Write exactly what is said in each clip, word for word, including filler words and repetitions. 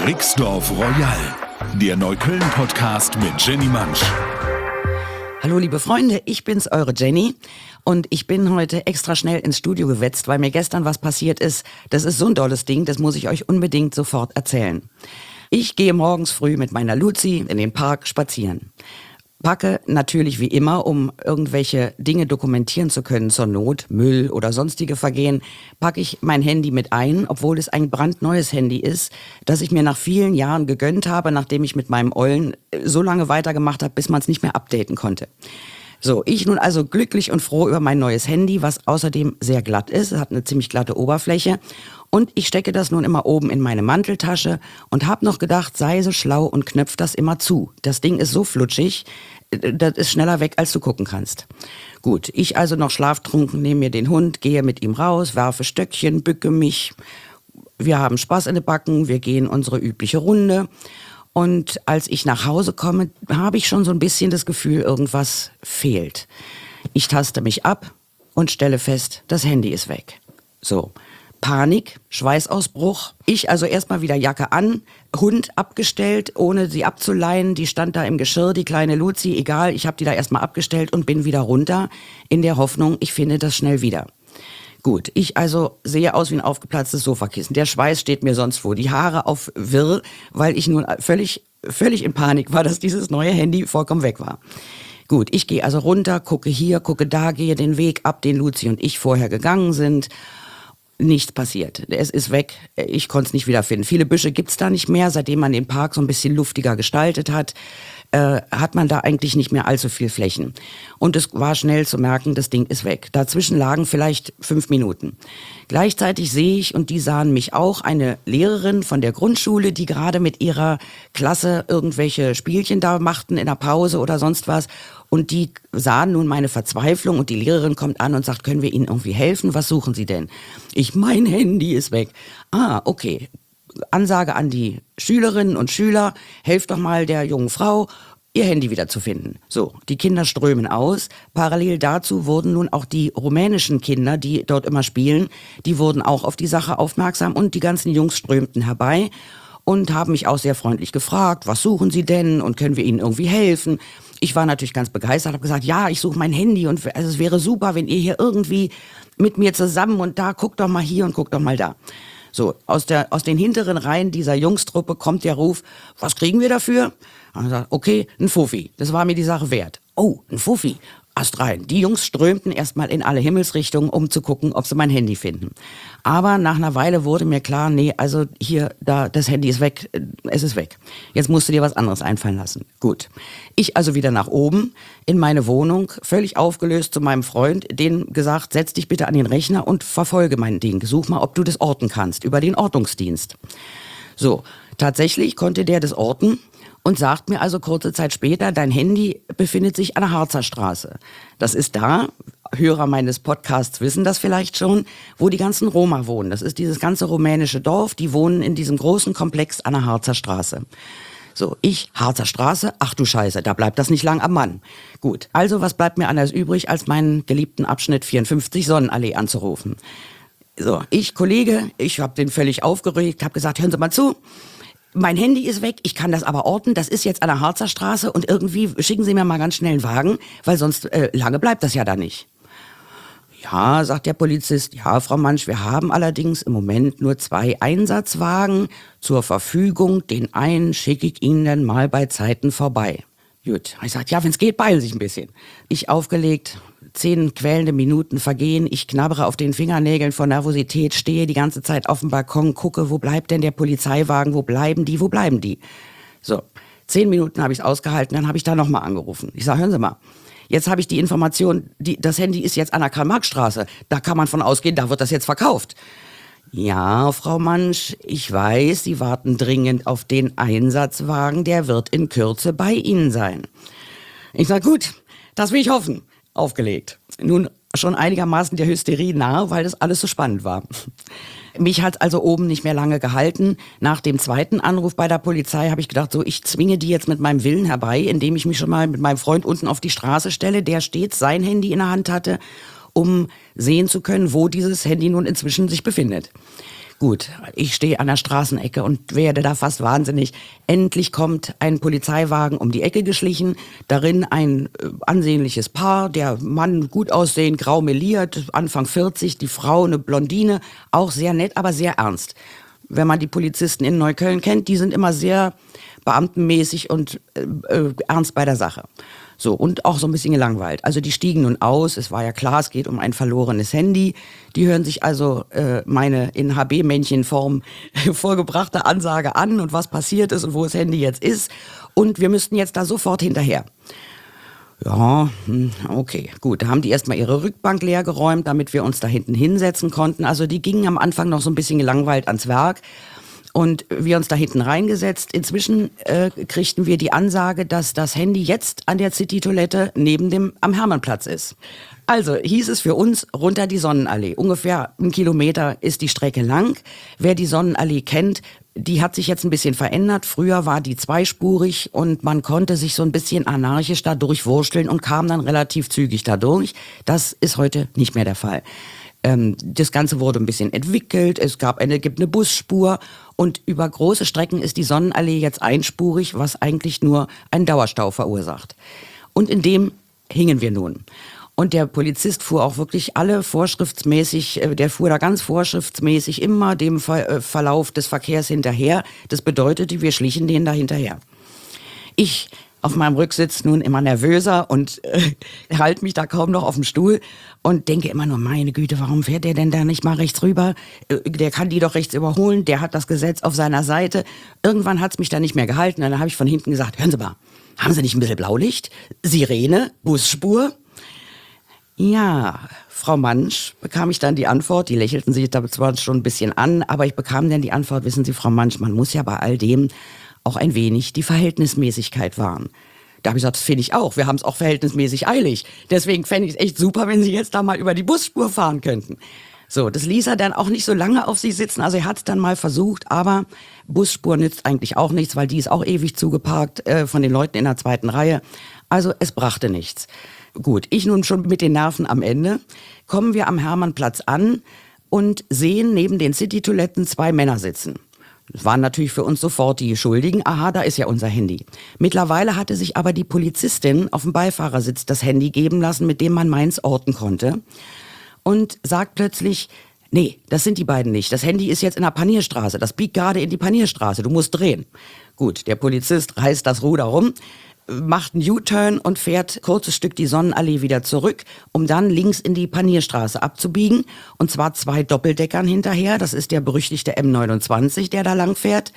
Rixdorf Royal, der Neukölln-Podcast mit Jenny Mansch. Hallo liebe Freunde, ich bin's, eure Jenny. Und ich bin heute extra schnell ins Studio gewetzt, weil mir gestern was passiert ist. Das ist so ein dolles Ding, das muss ich euch unbedingt sofort erzählen. Ich gehe morgens früh mit meiner Luzi in den Park spazieren. Packe natürlich wie immer, um irgendwelche Dinge dokumentieren zu können zur Not, Müll oder sonstige Vergehen, packe ich mein Handy mit ein, obwohl es ein brandneues Handy ist, das ich mir nach vielen Jahren gegönnt habe, nachdem ich mit meinem Ollen so lange weitergemacht habe, bis man es nicht mehr updaten konnte. So, ich nun also glücklich und froh über mein neues Handy, was außerdem sehr glatt ist, es hat eine ziemlich glatte Oberfläche. Und ich stecke das nun immer oben in meine Manteltasche und habe noch gedacht, sei so schlau und knöpf das immer zu. Das Ding ist so flutschig, das ist schneller weg, als du gucken kannst. Gut, ich also noch schlaftrunken, nehme mir den Hund, gehe mit ihm raus, werfe Stöckchen, bücke mich. Wir haben Spaß in den Backen, wir gehen unsere übliche Runde. Und als ich nach Hause komme, habe ich schon so ein bisschen das Gefühl, irgendwas fehlt. Ich taste mich ab und stelle fest, das Handy ist weg. So. Panik, Schweißausbruch. Ich also erstmal wieder Jacke an, Hund abgestellt, ohne sie abzuleihen. Die stand da im Geschirr, die kleine Luzi, egal. Ich habe die da erstmal abgestellt und bin wieder runter, in der Hoffnung, ich finde das schnell wieder. Gut, ich also sehe aus wie ein aufgeplatztes Sofakissen. Der Schweiß steht mir sonst wo, die Haare auf Wirr, weil ich nun völlig, völlig in Panik war, dass dieses neue Handy vollkommen weg war. Gut, ich gehe also runter, gucke hier, gucke da, gehe den Weg ab, den Luzi und ich vorher gegangen sind. Nichts passiert. Es ist weg. Ich konnte es nicht wiederfinden. Viele Büsche gibt's da nicht mehr. Seitdem man den Park so ein bisschen luftiger gestaltet hat, äh, hat man da eigentlich nicht mehr allzu viel Flächen. Und es war schnell zu merken, das Ding ist weg. Dazwischen lagen vielleicht fünf Minuten. Gleichzeitig sehe ich, und die sahen mich auch, eine Lehrerin von der Grundschule, die gerade mit ihrer Klasse irgendwelche Spielchen da machten in der Pause oder sonst was. Und die sahen nun meine Verzweiflung und die Lehrerin kommt an und sagt, können wir Ihnen irgendwie helfen? Was suchen Sie denn? Ich, mein Handy ist weg. Ah, okay. Ansage an die Schülerinnen und Schüler, helft doch mal der jungen Frau, ihr Handy wiederzufinden. So, die Kinder strömen aus. Parallel dazu wurden nun auch die rumänischen Kinder, die dort immer spielen, die wurden auch auf die Sache aufmerksam und die ganzen Jungs strömten herbei und haben mich auch sehr freundlich gefragt, was suchen Sie denn und können wir Ihnen irgendwie helfen? Ich war natürlich ganz begeistert, habe gesagt, ja, ich suche mein Handy und also es wäre super, wenn ihr hier irgendwie mit mir zusammen und da, guckt doch mal hier und guckt doch mal da. So, aus der, aus den hinteren Reihen dieser Jungstruppe kommt der Ruf, was kriegen wir dafür? Und ich sage, okay, ein Fuffi, das war mir die Sache wert. Oh, ein Fuffi, Ast rein. Die Jungs strömten erstmal in alle Himmelsrichtungen, um zu gucken, ob sie mein Handy finden. Aber nach einer Weile wurde mir klar, nee, also hier, da, das Handy ist weg, es ist weg. Jetzt musst du dir was anderes einfallen lassen. Gut. Ich also wieder nach oben in meine Wohnung, völlig aufgelöst zu meinem Freund, den gesagt, setz dich bitte an den Rechner und verfolge mein Ding. Such mal, ob du das orten kannst, über den Ortungsdienst. So, tatsächlich konnte der das orten. Und sagt mir also kurze Zeit später, dein Handy befindet sich an der Harzer Straße. Das ist da, Hörer meines Podcasts wissen das vielleicht schon, wo die ganzen Roma wohnen. Das ist dieses ganze rumänische Dorf, die wohnen in diesem großen Komplex an der Harzer Straße. So, ich, Harzer Straße, ach du Scheiße, da bleibt das nicht lang am Mann. Gut, also was bleibt mir anders übrig, als meinen geliebten Abschnitt vierundfünfzig Sonnenallee anzurufen. So, ich, Kollege, ich habe den völlig aufgeregt, habe gesagt, hören Sie mal zu. Mein Handy ist weg, ich kann das aber orten, das ist jetzt an der Harzer Straße und irgendwie schicken Sie mir mal ganz schnell einen Wagen, weil sonst äh, lange bleibt das ja da nicht. Ja, sagt der Polizist, ja, Frau Mansch, wir haben allerdings im Moment nur zwei Einsatzwagen zur Verfügung, den einen schicke ich Ihnen dann mal bei Zeiten vorbei. Gut, ich sag, ja, wenn's geht, beeilen Sie sich ein bisschen. Ich aufgelegt, zehn quälende Minuten vergehen, ich knabbere auf den Fingernägeln vor Nervosität, stehe die ganze Zeit auf dem Balkon, gucke, wo bleibt denn der Polizeiwagen, wo bleiben die, wo bleiben die? So, zehn Minuten habe ich es ausgehalten, dann habe ich da nochmal angerufen. Ich sage, hören Sie mal, jetzt habe ich die Information, die, das Handy ist jetzt an der Karl-Marx-Straße, da kann man von ausgehen, da wird das jetzt verkauft. Ja, Frau Mansch, ich weiß, Sie warten dringend auf den Einsatzwagen, der wird in Kürze bei Ihnen sein. Ich sage, gut, das will ich hoffen. Aufgelegt. Nun schon einigermaßen der Hysterie nahe, weil das alles so spannend war. Mich hat also oben nicht mehr lange gehalten. Nach dem zweiten Anruf bei der Polizei habe ich gedacht, so, ich zwinge die jetzt mit meinem Willen herbei, indem ich mich schon mal mit meinem Freund unten auf die Straße stelle, der stets sein Handy in der Hand hatte, um sehen zu können, wo dieses Handy nun inzwischen sich befindet. Gut, ich stehe an der Straßenecke und werde da fast wahnsinnig. Endlich kommt ein Polizeiwagen um die Ecke geschlichen, darin ein äh, ansehnliches Paar, der Mann gut aussehend, grau meliert, Anfang vierzig, die Frau eine Blondine, auch sehr nett, aber sehr ernst. Wenn man die Polizisten in Neukölln kennt, die sind immer sehr beamtenmäßig und äh, äh, ernst bei der Sache. So, und auch so ein bisschen gelangweilt. Also die stiegen nun aus, es war ja klar, es geht um ein verlorenes Handy. Die hören sich also äh, meine in H B-Männchenform vorgebrachte Ansage an und was passiert ist und wo das Handy jetzt ist. Und wir müssten jetzt da sofort hinterher. Ja, okay, gut. Da haben die erstmal ihre Rückbank leer geräumt, damit wir uns da hinten hinsetzen konnten. Also die gingen am Anfang noch so ein bisschen gelangweilt ans Werk. Und wir uns da hinten reingesetzt. Inzwischen äh, kriegten wir die Ansage, dass das Handy jetzt an der City-Toilette neben dem am Hermannplatz ist. Also hieß es für uns runter die Sonnenallee. Ungefähr einen Kilometer ist die Strecke lang. Wer die Sonnenallee kennt, die hat sich jetzt ein bisschen verändert. Früher war die zweispurig und man konnte sich so ein bisschen anarchisch da durchwursteln und kam dann relativ zügig da durch. Das ist heute nicht mehr der Fall. Ähm, das Ganze wurde ein bisschen entwickelt, es gab eine, gibt eine Busspur und über große Strecken ist die Sonnenallee jetzt einspurig, was eigentlich nur einen Dauerstau verursacht. Und in dem hingen wir nun. Und der Polizist fuhr auch wirklich alle vorschriftsmäßig, äh, der fuhr da ganz vorschriftsmäßig immer dem Ver- äh, Verlauf des Verkehrs hinterher. Das bedeutete, wir schlichen denen da hinterher. Ich auf meinem Rücksitz nun immer nervöser und äh, halte mich da kaum noch auf dem Stuhl und denke immer nur, meine Güte, warum fährt der denn da nicht mal rechts rüber? Äh, der kann die doch rechts überholen, der hat das Gesetz auf seiner Seite. Irgendwann hat's mich da nicht mehr gehalten, dann habe ich von hinten gesagt, hören Sie mal, haben Sie nicht ein bisschen Blaulicht? Sirene? Busspur? Ja, Frau Mansch, bekam ich dann die Antwort, die lächelten sich da zwar schon ein bisschen an, aber ich bekam dann die Antwort, wissen Sie, Frau Mansch, man muss ja bei all dem auch ein wenig die Verhältnismäßigkeit wahren. Da habe ich gesagt, das finde ich auch. Wir haben es auch verhältnismäßig eilig. Deswegen fände ich es echt super, wenn Sie jetzt da mal über die Busspur fahren könnten. So, das ließ er dann auch nicht so lange auf sich sitzen. Also er hat es dann mal versucht, aber Busspur nützt eigentlich auch nichts, weil die ist auch ewig zugeparkt äh, von den Leuten in der zweiten Reihe. Also es brachte nichts. Gut, ich nun schon mit den Nerven am Ende. Kommen wir am Hermannplatz an und sehen neben den City-Toiletten zwei Männer sitzen. Das waren natürlich für uns sofort die Schuldigen. Aha, da ist ja unser Handy. Mittlerweile hatte sich aber die Polizistin auf dem Beifahrersitz das Handy geben lassen, mit dem man meins orten konnte. Und sagt plötzlich, nee, das sind die beiden nicht. Das Handy ist jetzt in der Panierstraße. Das biegt gerade in die Panierstraße. Du musst drehen. Gut, der Polizist reißt das Ruder rum, macht einen U-Turn und fährt kurzes Stück die Sonnenallee wieder zurück, um dann links in die Panierstraße abzubiegen. Und zwar zwei Doppeldeckern hinterher. Das ist der berüchtigte M neunundzwanzig, der da lang fährt.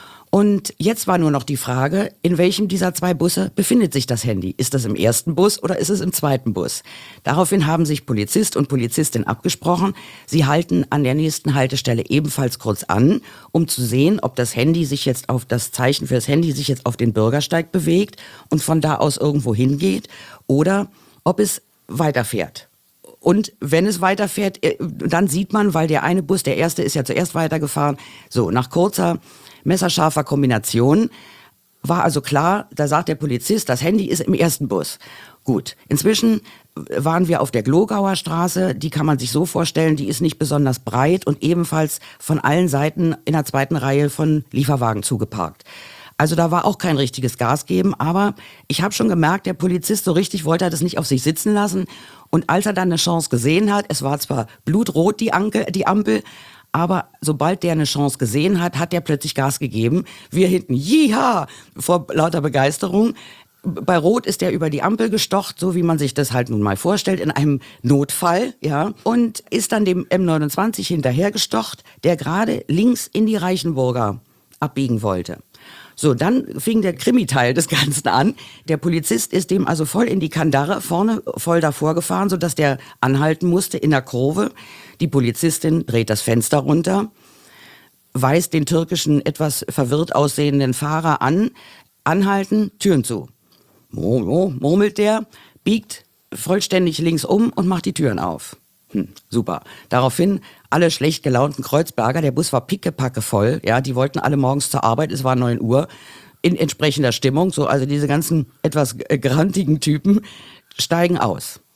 Und jetzt war nur noch die Frage, in welchem dieser zwei Busse befindet sich das Handy? Ist das im ersten Bus oder ist es im zweiten Bus? Daraufhin haben sich Polizist und Polizistin abgesprochen. Sie halten an der nächsten Haltestelle ebenfalls kurz an, um zu sehen, ob das Handy sich jetzt auf das Zeichen für das Handy sich jetzt auf den Bürgersteig bewegt und von da aus irgendwo hingeht oder ob es weiterfährt. Und wenn es weiterfährt, dann sieht man, weil der eine Bus, der erste ist ja zuerst weitergefahren, so nach kurzer messerscharfer Kombination war also klar, da sagt der Polizist, das Handy ist im ersten Bus. Gut, inzwischen waren wir auf der Glogauer Straße, die kann man sich so vorstellen, die ist nicht besonders breit und ebenfalls von allen Seiten in der zweiten Reihe von Lieferwagen zugeparkt. Also da war auch kein richtiges Gas geben, aber ich habe schon gemerkt, der Polizist so richtig wollte er das nicht auf sich sitzen lassen. Und als er dann eine Chance gesehen hat, es war zwar blutrot die, Anke, die Ampel, aber sobald der eine Chance gesehen hat, hat der plötzlich Gas gegeben. Wir hinten, jiha, vor lauter Begeisterung. Bei Rot ist er über die Ampel gestocht, so wie man sich das halt nun mal vorstellt, in einem Notfall, ja. Und ist dann dem M neunundzwanzig hinterhergestocht, der gerade links in die Reichenburger abbiegen wollte. So, dann fing der Krimi-Teil des Ganzen an. Der Polizist ist dem also voll in die Kandare, vorne voll davor gefahren, sodass der anhalten musste in der Kurve. Die Polizistin dreht das Fenster runter, weist den türkischen, etwas verwirrt aussehenden Fahrer an, anhalten, Türen zu. Murmelt der, biegt vollständig links um und macht die Türen auf. Hm, super. Daraufhin alle schlecht gelaunten Kreuzberger, der Bus war pickepacke voll, ja, die wollten alle morgens zur Arbeit, es war neun Uhr, in entsprechender Stimmung, so, also diese ganzen etwas grantigen Typen steigen aus.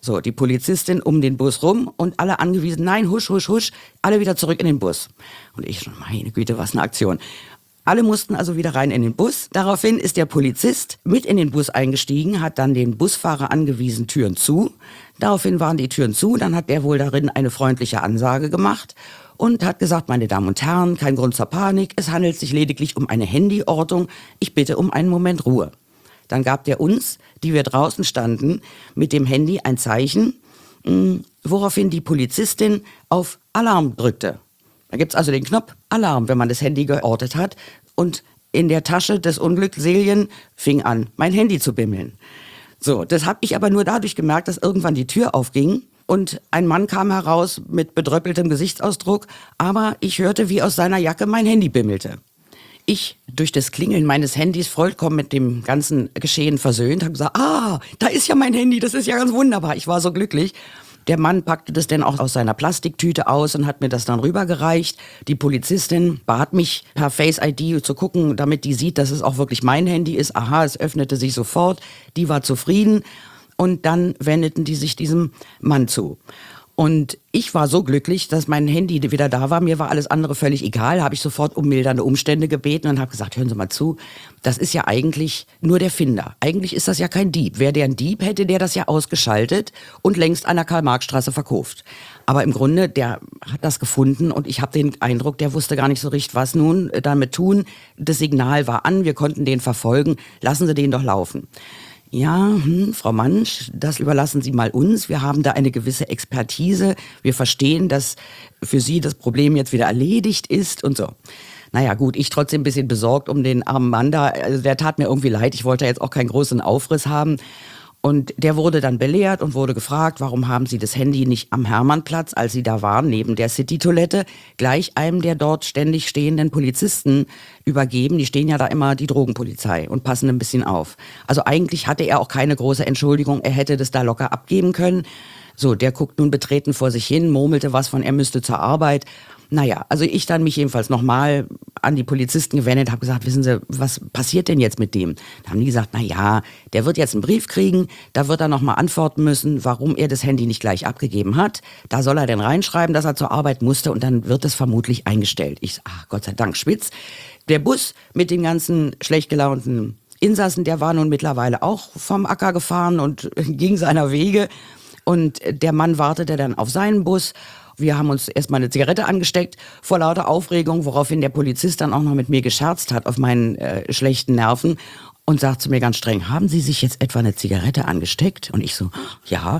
So, die Polizistin um den Bus rum und alle angewiesen, nein, husch, husch, husch, alle wieder zurück in den Bus. Und ich schon, meine Güte, was eine Aktion. Alle mussten also wieder rein in den Bus. Daraufhin ist der Polizist mit in den Bus eingestiegen, hat dann den Busfahrer angewiesen, Türen zu. Daraufhin waren die Türen zu, dann hat der wohl darin eine freundliche Ansage gemacht und hat gesagt, meine Damen und Herren, kein Grund zur Panik, es handelt sich lediglich um eine Handyortung, ich bitte um einen Moment Ruhe. Dann gab der uns, die wir draußen standen, mit dem Handy ein Zeichen, mh, woraufhin die Polizistin auf Alarm drückte. Da gibt's also den Knopf Alarm, wenn man das Handy geortet hat. Und in der Tasche des Unglückseligen fing an, mein Handy zu bimmeln. So, das habe ich aber nur dadurch gemerkt, dass irgendwann die Tür aufging und ein Mann kam heraus mit bedröppeltem Gesichtsausdruck, aber ich hörte, wie aus seiner Jacke mein Handy bimmelte. Ich, durch das Klingeln meines Handys vollkommen mit dem ganzen Geschehen versöhnt, habe gesagt, ah, da ist ja mein Handy, das ist ja ganz wunderbar. Ich war so glücklich. Der Mann packte das dann auch aus seiner Plastiktüte aus und hat mir das dann rübergereicht. Die Polizistin bat mich per Face I D zu gucken, damit die sieht, dass es auch wirklich mein Handy ist. Aha, es öffnete sich sofort. Die war zufrieden und dann wendeten die sich diesem Mann zu. Und ich war so glücklich, dass mein Handy wieder da war. Mir war alles andere völlig egal. Habe ich sofort um mildernde Umstände gebeten und habe gesagt, hören Sie mal zu, das ist ja eigentlich nur der Finder. Eigentlich ist das ja kein Dieb. Wäre der ein Dieb, hätte der das ja ausgeschaltet und längst an der Karl-Marx-Straße verkauft. Aber im Grunde, der hat das gefunden und ich habe den Eindruck, der wusste gar nicht so richtig, was nun damit tun. Das Signal war an, wir konnten den verfolgen. Lassen Sie den doch laufen. Ja, hm, Frau Mansch, das überlassen Sie mal uns. Wir haben da eine gewisse Expertise. Wir verstehen, dass für Sie das Problem jetzt wieder erledigt ist und so. Naja gut, ich trotzdem ein bisschen besorgt um den armen Mann da. Also der tat mir irgendwie leid. Ich wollte jetzt auch keinen großen Aufriss haben. Und der wurde dann belehrt und wurde gefragt, warum haben Sie das Handy nicht am Hermannplatz, als Sie da waren, neben der City-Toilette, gleich einem der dort ständig stehenden Polizisten übergeben. Die stehen ja da immer, die Drogenpolizei, und passen ein bisschen auf. Also eigentlich hatte er auch keine große Entschuldigung, er hätte das da locker abgeben können. So, der guckt nun betreten vor sich hin, murmelte was von, er müsste zur Arbeit. Naja, also ich dann mich jedenfalls nochmal an die Polizisten gewendet, habe gesagt, wissen Sie, was passiert denn jetzt mit dem? Da haben die gesagt, na ja, der wird jetzt einen Brief kriegen, da wird er nochmal antworten müssen, warum er das Handy nicht gleich abgegeben hat. Da soll er denn reinschreiben, dass er zur Arbeit musste und dann wird es vermutlich eingestellt. Ich, ach Gott sei Dank, Schwitz. Der Bus mit den ganzen schlecht gelaunten Insassen, der war nun mittlerweile auch vom Acker gefahren und ging seiner Wege. Und der Mann wartete dann auf seinen Bus. Wir haben uns erstmal eine Zigarette angesteckt vor lauter Aufregung, woraufhin der Polizist dann auch noch mit mir gescherzt hat auf meinen äh, schlechten Nerven und sagt zu mir ganz streng, haben Sie sich jetzt etwa eine Zigarette angesteckt? Und ich so, ja.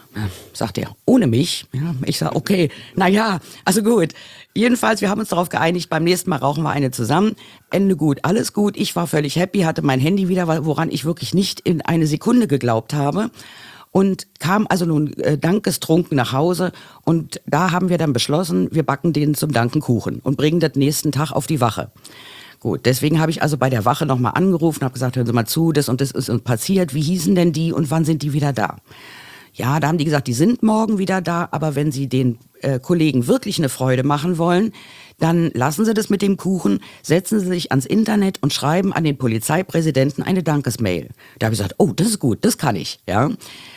Sagt er, ohne mich? Ja, ich sag, okay, na ja, also gut. Jedenfalls, wir haben uns darauf geeinigt, beim nächsten Mal rauchen wir eine zusammen. Ende gut, alles gut. Ich war völlig happy, hatte mein Handy wieder, woran ich wirklich nicht in eine Sekunde geglaubt habe. Und kam also nun äh, dankestrunken nach Hause und da haben wir dann beschlossen, wir backen denen zum Danken Kuchen und bringen das nächsten Tag auf die Wache. Gut, deswegen habe ich also bei der Wache nochmal angerufen, habe gesagt, hören Sie mal zu, das und das ist uns passiert, wie hießen denn die und wann sind die wieder da? Ja, da haben die gesagt, die sind morgen wieder da, aber wenn Sie den äh, Kollegen wirklich eine Freude machen wollen, dann lassen Sie das mit dem Kuchen, setzen Sie sich ans Internet und schreiben an den Polizeipräsidenten eine Dankesmail. Da habe ich gesagt, oh, das ist gut, das kann ich, ja.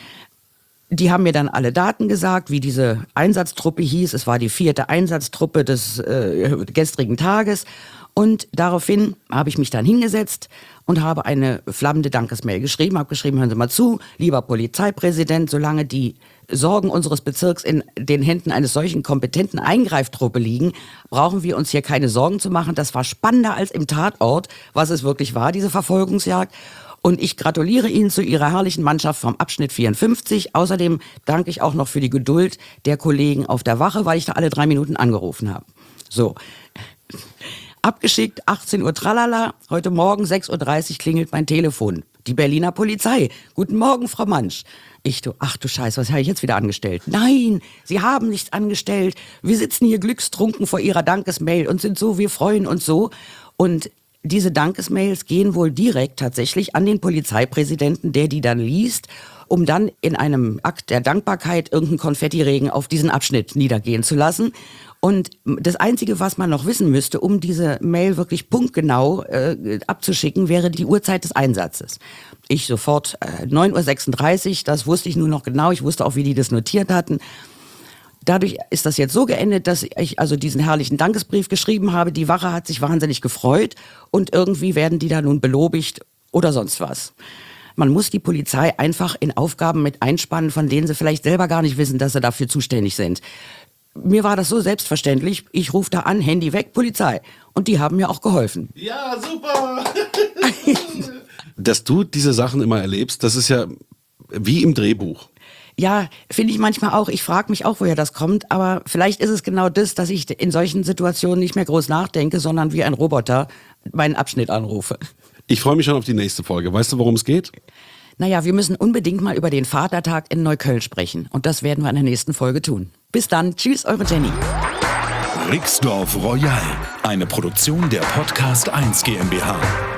Die haben mir dann alle Daten gesagt, wie diese Einsatztruppe hieß. Es war die vierte Einsatztruppe des äh, gestrigen Tages. Und daraufhin habe ich mich dann hingesetzt und habe eine flammende Dankesmail geschrieben. Habe geschrieben, hören Sie mal zu, lieber Polizeipräsident, solange die Sorgen unseres Bezirks in den Händen eines solchen kompetenten Eingreiftruppe liegen, brauchen wir uns hier keine Sorgen zu machen. Das war spannender als im Tatort, was es wirklich war, diese Verfolgungsjagd. Und ich gratuliere Ihnen zu Ihrer herrlichen Mannschaft vom Abschnitt vierundfünfzig. Außerdem danke ich auch noch für die Geduld der Kollegen auf der Wache, weil ich da alle drei Minuten angerufen habe. So, abgeschickt, achtzehn Uhr tralala. Heute Morgen sechs Uhr dreißig klingelt mein Telefon. Die Berliner Polizei. Guten Morgen, Frau Mansch. Ich, du, ach du Scheiße, was habe ich jetzt wieder angestellt? Nein, Sie haben nichts angestellt. Wir sitzen hier glückstrunken vor Ihrer Dankesmail und sind so, wir freuen uns so. Und diese Dankesmails gehen wohl direkt tatsächlich an den Polizeipräsidenten, der die dann liest, um dann in einem Akt der Dankbarkeit irgendeinen Konfettiregen auf diesen Abschnitt niedergehen zu lassen. Und das Einzige, was man noch wissen müsste, um diese Mail wirklich punktgenau äh, abzuschicken, wäre die Uhrzeit des Einsatzes. Ich sofort äh, neun Uhr sechsunddreißig, das wusste ich nur noch genau, ich wusste auch, wie die das notiert hatten. Dadurch ist das jetzt so geendet, dass ich also diesen herrlichen Dankesbrief geschrieben habe. Die Wache hat sich wahnsinnig gefreut und irgendwie werden die da nun belobigt oder sonst was. Man muss die Polizei einfach in Aufgaben mit einspannen, von denen sie vielleicht selber gar nicht wissen, dass sie dafür zuständig sind. Mir war das so selbstverständlich. Ich rufe da an, Handy weg, Polizei. Und die haben mir auch geholfen. Ja, super! Dass du diese Sachen immer erlebst, das ist ja wie im Drehbuch. Ja, finde ich manchmal auch. Ich frage mich auch, woher das kommt. Aber vielleicht ist es genau das, dass ich in solchen Situationen nicht mehr groß nachdenke, sondern wie ein Roboter meinen Abschnitt anrufe. Ich freue mich schon auf die nächste Folge. Weißt du, worum es geht? Naja, wir müssen unbedingt mal über den Vatertag in Neukölln sprechen. Und das werden wir in der nächsten Folge tun. Bis dann. Tschüss, eure Jenny. Rixdorf Royal, eine Produktion der Podcast eins GmbH.